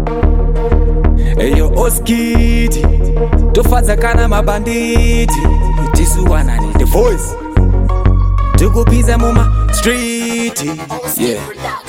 Eyo oskiti tofadzakana mabanditi tisuwanani the voice tukubiza muma street yeah.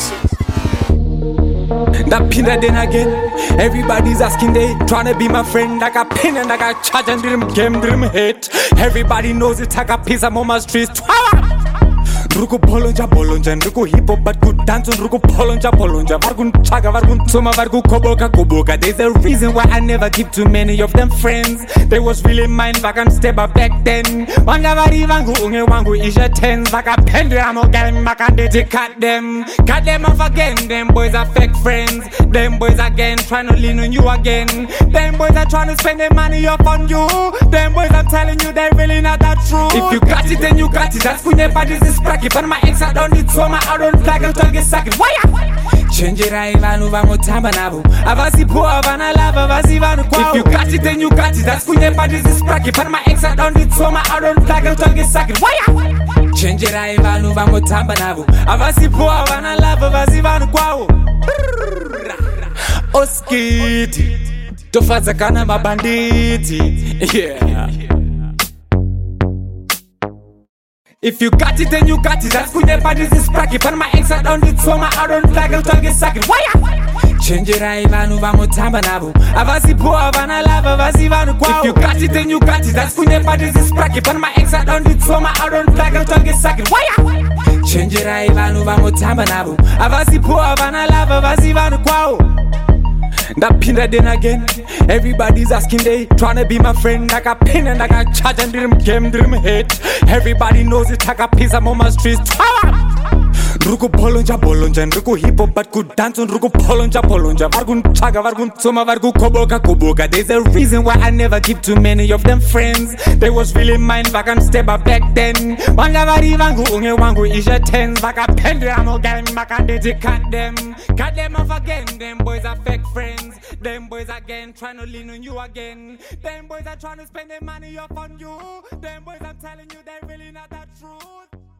Napinda then again. Everybody's asking, they tryna be my friend. Like a pin and like a charge and dream game, dream hit. Everybody knows it, like a piece of mama streets. Ruku bolonja, ruku hip hop, but good dance on Ruku bolonja. Vargun chaga, vargun soma, vargu koboka. There's a reason why I never give too many of them friends. They was really mine back and step up back then. Wanga vari vangu unge wangu isha tens. Like a pendramo game, back and they cut them off again. Them boys are fake friends. Them boys again trying to lean on you again. Them boys are trying to spend their money up on you. Them boys, I'm telling you, they're really not that true. If you got it, then you got it. That's when but this is bracket. But my ex, I don't need soma, I don't flag until I get second. Why? Change it, I vanu vamo tamba nabo. Avasi po avana lava, avasi vanu kwa. If you got it, then you got it. That's when but this is bracket. But my ex, I don't need soma, I don't flag until I get second. Why? Change it, I vanu vamo tamba nabo. Avasi po avana lava, avasi vanu kwa. Oskiti tofadzakana mabanditi yeah. If you got it, then you got it. That's when this is bracket. But my ex, I don't need soma, I don't flag until I get second. Why? Change it, I vanu vamo tamba nabo. Avasi po avana lava, avasi vanu kwa. If you got it, then you got it. That's when this is bracket. But my ex, I don't need soma, I don't flag until I get second. Why? Change it, I vanu vamo tamba nabo. Avasi po avana lava, avasi vanu kwa. Napinda then again. Everybody's asking, they tryna be my friend. Like a pin and like a charge and dream game, dream hit. Everybody knows it, like a piece of mama streets. Ruku bolonja, ruku hip hop, but good dance on Ruku bolonja. Vargun chaga, vargun soma, vargu koboka. There's a reason why I never give too many of them friends. They was really mine back and step up back then. Wanga vari vangu unge wangu isha tens. Vaka pendramo game, back and they cut them off again. Them boys are fake friends. Them boys again trying to lean on you again. Them boys are trying to spend their money up on you. Them boys, I'm telling you, they're really not that true.